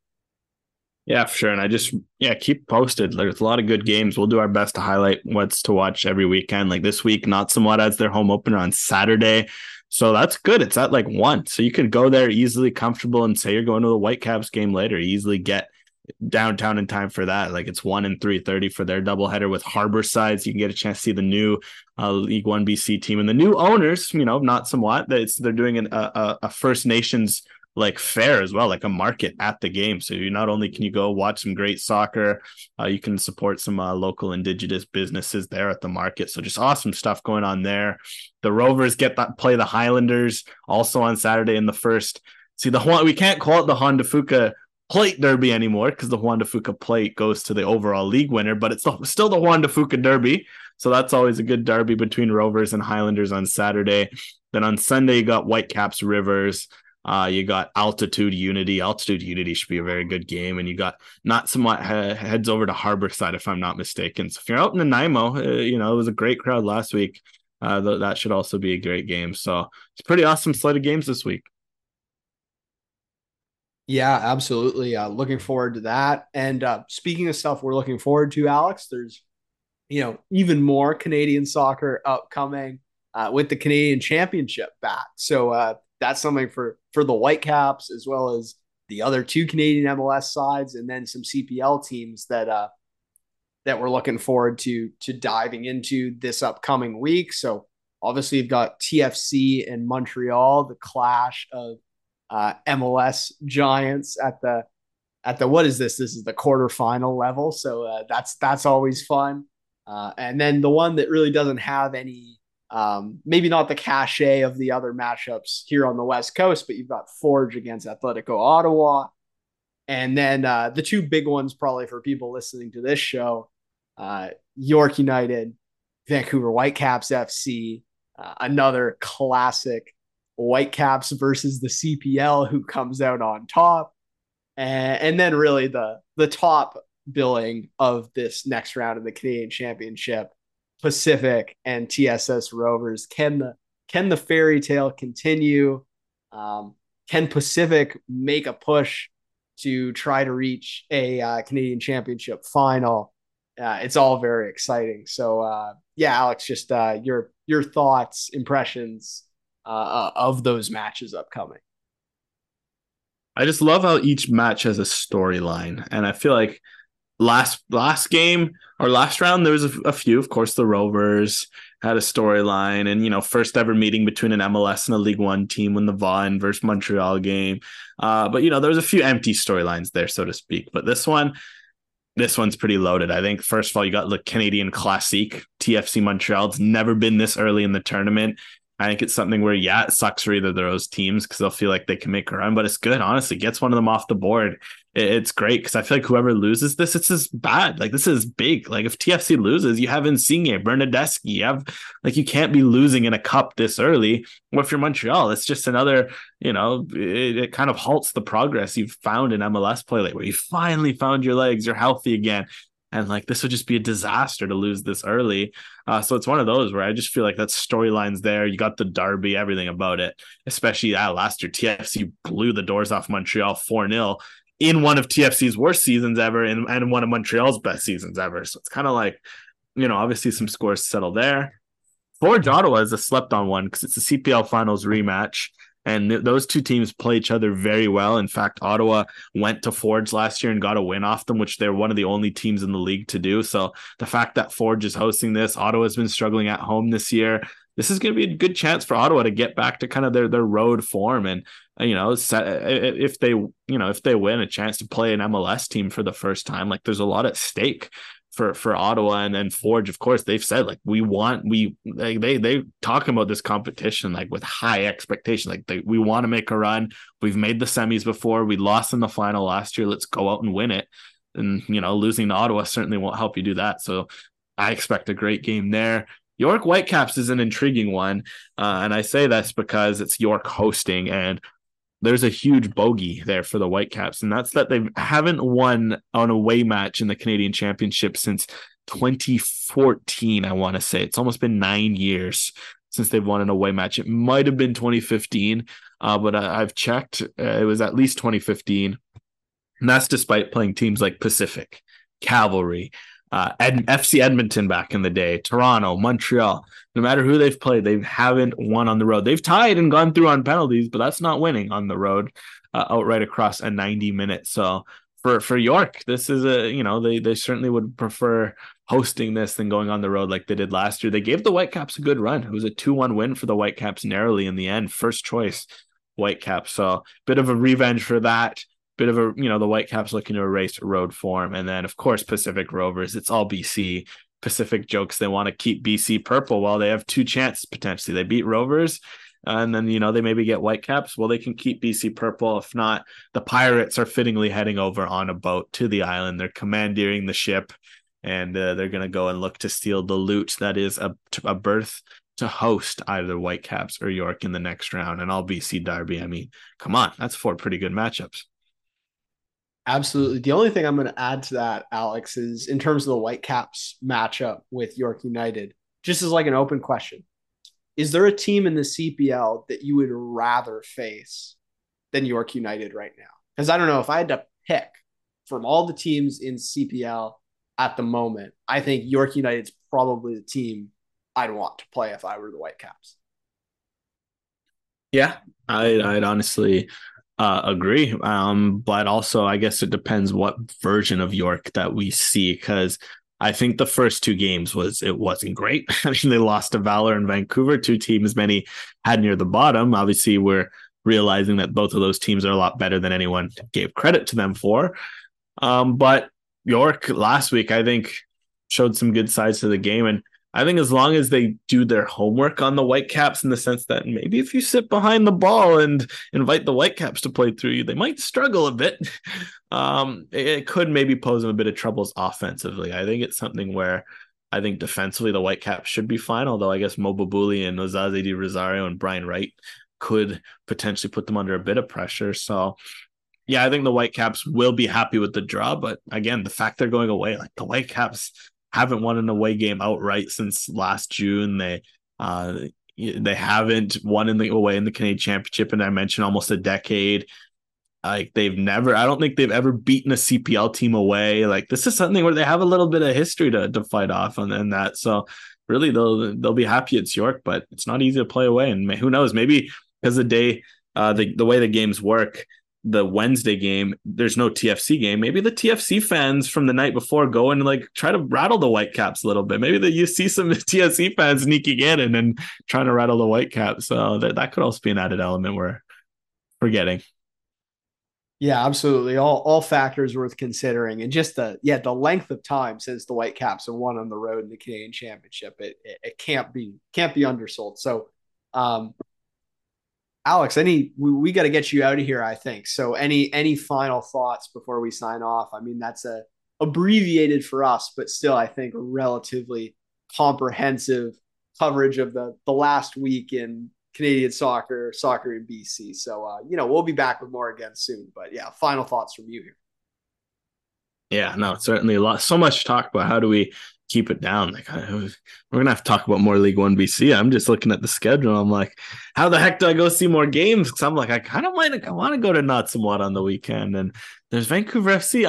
Yeah, for sure. And I just, keep posted. There's a lot of good games. We'll do our best to highlight what's to watch every weekend. Like this week, Not Somewhat adds their home opener on Saturday. So that's good. It's at 1. So you can go there easily, comfortable, and say you're going to the Whitecaps game later. Easily get downtown in time for that. It's 1 and 3:30 for their doubleheader with Harborside. So you can get a chance to see the new League One BC team and the new owners, Not Somewhat. They're doing a First Nations fair as well, a market at the game. So you not only can you go watch some great soccer, you can support some local Indigenous businesses there at the market. So just awesome stuff going on there. The Rovers play the Highlanders also on Saturday in the first. See, we can't call it the Juan de Fuca Plate Derby anymore because the Juan de Fuca Plate goes to the overall league winner, but it's still the Juan de Fuca Derby. So that's always a good derby between Rovers and Highlanders on Saturday. Then on Sunday, you got Whitecaps Rivers. You got Altitude Unity. Altitude Unity should be a very good game. And you got Not Somewhat heads over to Harborside, if I'm not mistaken. So if you're out in Nanaimo, it was a great crowd last week. That should also be a great game. So it's a pretty awesome slate of games this week. Yeah, absolutely. Looking forward to that. And speaking of stuff we're looking forward to, Alex, there's even more Canadian soccer upcoming with the Canadian Championship back. So that's something for the Whitecaps, as well as the other 2 Canadian MLS sides, and then some CPL teams that we're looking forward to diving into this upcoming week. So obviously you've got TFC in Montreal, the clash of MLS giants at the what is this? This is the quarterfinal level. So that's always fun. And then the one that really doesn't have any, maybe not the cachet of the other matchups here on the West Coast, but you've got Forge against Atletico Ottawa. And then the two big ones, probably for people listening to this show, York United, Vancouver Whitecaps FC, another classic Whitecaps versus the CPL, who comes out on top. And then really the top billing of this next round of the Canadian Championship, Pacific and TSS Rovers. Can the fairy tale continue? Can Pacific make a push to try to reach a Canadian Championship final? It's all very exciting. So yeah, Alex, just your thoughts, impressions of those matches upcoming. I just love how each match has a storyline, and I feel like last game or last round there was a few. Of course, the Rovers had a storyline, and first ever meeting between an MLS and a League One team when the Vaughan versus Montreal game. But there was a few empty storylines there, so to speak. But this one's pretty loaded. I think first of all, you got the Canadian Classique, TFC Montreal. It's never been this early in the tournament. I think it's something where, it sucks for either of those teams because they'll feel like they can make a run, but it's good, honestly. Gets one of them off the board. It's great because I feel like whoever loses this, it's just bad. Like, this is big. Like, if TFC loses, you have Insigne, Bernadeschi. You can't be losing in a cup this early. Well, if you're Montreal, it's just another, it kind of halts the progress you've found in MLS play, where you finally found your legs, you're healthy again. And this would just be a disaster to lose this early. So it's one of those where I just feel like that storyline's there. You got the derby, everything about it, especially last year. TFC blew the doors off Montreal 4-0 in one of TFC's worst seasons ever and one of Montreal's best seasons ever. So it's kind of obviously some scores settle there. Forge Ottawa is a slept on one because it's a CPL finals rematch. And those two teams play each other very well. In fact, Ottawa went to Forge last year and got a win off them, which they're one of the only teams in the league to do. So the fact that Forge is hosting this, Ottawa's been struggling at home this year. This is going to be a good chance for Ottawa to get back to kind of their road form. And, if they win, a chance to play an MLS team for the first time, there's a lot at stake for Ottawa. And then Forge, of course, they've said they talking about this competition with high expectations. We want to make a run. We've made the semis before. We lost in the final last year. Let's go out and win it. And losing to Ottawa certainly won't help you do that. So I expect a great game there. York Whitecaps is an intriguing one, and I say that's because it's York hosting, and there's a huge bogey there for the Whitecaps, and that's that they haven't won an away match in the Canadian Championship since 2014, I want to say. It's almost been 9 years since they've won an away match. It might have been 2015, but I've checked. It was at least 2015, and that's despite playing teams like Pacific, Cavalry, FC Edmonton back in the day, Toronto, Montreal. No matter who they've played, they haven't won on the road. They've tied and gone through on penalties, but that's not winning on the road outright across a 90 minutes. So for York, this is they certainly would prefer hosting this than going on the road like they did last year. They gave the Whitecaps a good run. It was a 2-1 win for the Whitecaps narrowly in the end. First choice Whitecaps. So bit of a revenge for that. Bit of a, the Whitecaps looking to erase road form. And then, of course, Pacific Rovers. It's all BC. Pacific jokes they want to keep BC purple while they have two chances potentially. They beat Rovers, and then, they maybe get Whitecaps. Well, they can keep BC purple. If not, the Pirates are fittingly heading over on a boat to the island. They're commandeering the ship, and they're going to go and look to steal the loot that is a berth to host either Whitecaps or York in the next round. And all BC derby. I mean, come on, that's 4 pretty good matchups. Absolutely. The only thing I'm going to add to that, Alex, is in terms of the Whitecaps matchup with York United, just as an open question, is there a team in the CPL that you would rather face than York United right now? Because I don't know, if I had to pick from all the teams in CPL at the moment, I think York United's probably the team I'd want to play if I were the Whitecaps. Yeah, I'd honestly agree. But also, I guess it depends what version of York that we see, because I think the first 2 games wasn't great. I mean, they lost to Valor and Vancouver, 2 teams many had near the bottom. Obviously, we're realizing that both of those teams are a lot better than anyone gave credit to them for. But York last week, I think, showed some good sides to the game. And I think as long as they do their homework on the Whitecaps, in the sense that maybe if you sit behind the ball and invite the Whitecaps to play through you, they might struggle a bit. It could maybe pose them a bit of troubles offensively. I think it's something where I think defensively the Whitecaps should be fine, although I guess Mo Babuli and Osaze Di Rosario and Brian Wright could potentially put them under a bit of pressure. So yeah, I think the Whitecaps will be happy with the draw. But again, the fact they're going away, like the Whitecaps haven't won an away game outright since last June. They haven't won away in the Canadian Championship, and I mentioned almost a decade. Like I don't think they've ever beaten a CPL team away. Like this is something where they have a little bit of history to fight off on and that. So really they'll be happy it's York, but it's not easy to play away. And who knows, maybe because the way the games work, the Wednesday game, there's no TFC game. Maybe the TFC fans from the night before go and like try to rattle the Whitecaps a little bit. Maybe you see some TFC fans sneaking in and trying to rattle the Whitecaps. So that could also be an added element we're forgetting. Yeah, absolutely. All factors worth considering, and just the length of time since the Whitecaps have won on the road in the Canadian Championship, it can't be undersold. So, Alex, we got to get you out of here, I think. So, any final thoughts before we sign off? I mean, that's abbreviated for us, but still, I think relatively comprehensive coverage of the last week in Canadian soccer in BC. So, we'll be back with more again soon. But yeah, final thoughts from you here. Yeah, no, certainly so much to talk about. How do we keep it down? Like we're gonna have to talk about more League One BC. I'm just looking at the schedule. I'm like, how the heck do I go see more games? Because I'm like, I want to go to Notsamwat on the weekend, and there's Vancouver FC.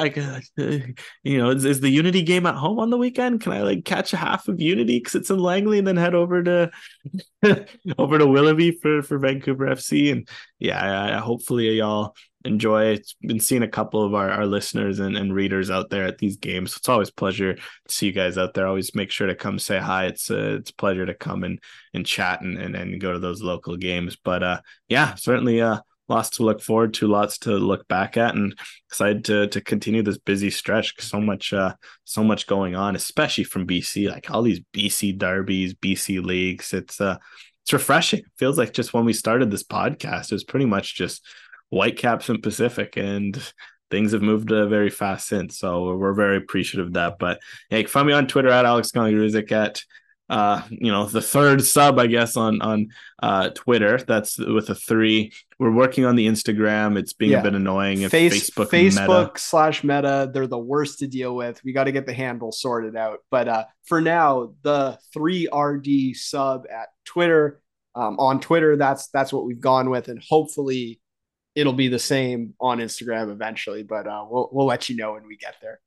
Is the Unity game at home on the weekend? Can I like catch a half of Unity because it's in Langley, and then head over to Willoughby for Vancouver FC? And yeah, hopefully y'all enjoy. It's been seeing a couple of our listeners and readers out there at these games. It's always a pleasure to see you guys out there. Always make sure to come say hi. It's a pleasure to come and chat and go to those local games. But yeah, certainly lots to look forward to, lots to look back at, and excited to continue this busy stretch. So much going on, especially from BC, like all these BC derbies, BC leagues. It's refreshing. It feels like just when we started this podcast, it was pretty much just Whitecaps and Pacific, and things have moved very fast since. So we're very appreciative of that. But yeah, you can find me on Twitter at Alex Gongruzik, at the third sub, I guess, on Twitter. That's with a 3. We're working on the Instagram. It's being a bit annoying. Facebook/Meta, they're the worst to deal with. We got to get the handle sorted out. But for now, the 3RD sub at Twitter. On Twitter, that's what we've gone with, and hopefully it'll be the same on Instagram eventually. But we'll let you know when we get there.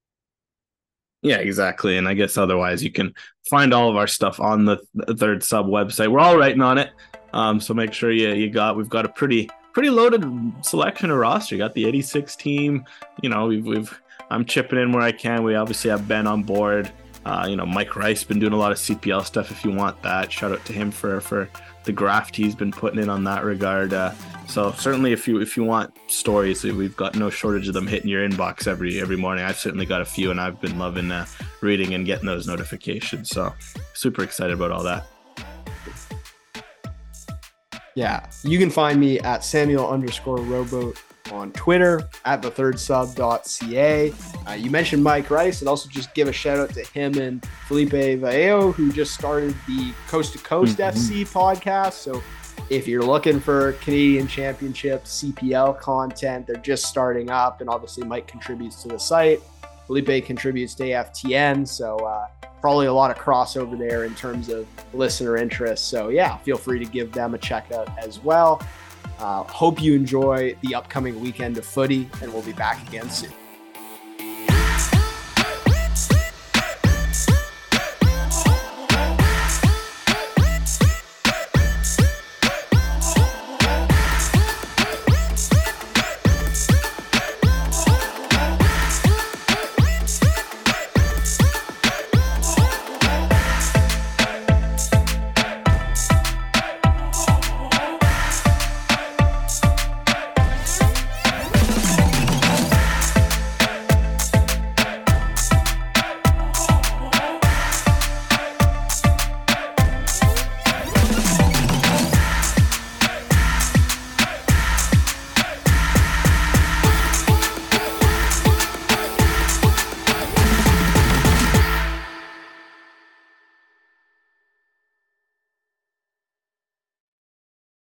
Yeah, exactly. And I guess otherwise you can find all of our stuff on the third sub website. We're all writing on it. So make sure we've got a pretty loaded selection of roster. You got the 86 team. I'm chipping in where I can. We obviously have Ben on board. Mike Rice been doing a lot of CPL stuff if you want that. Shout out to him for the graft he's been putting in on that regard. So certainly if you want stories, we've got no shortage of them hitting your inbox every morning. I've certainly got a few, and I've been loving reading and getting those notifications. So super excited about all that. Yeah, you can find me at Samuel_rowboat on Twitter, at thethirdSub.ca. You mentioned Mike Rice, and also just give a shout out to him and Felipe Vallejo, who just started the Coast to Coast FC podcast. So if you're looking for Canadian Championship CPL content, they're just starting up, and obviously Mike contributes to the site. Felipe contributes to AFTN, so probably a lot of crossover there in terms of listener interest. So yeah, feel free to give them a check out as well. Hope you enjoy the upcoming weekend of footy, and we'll be back again soon.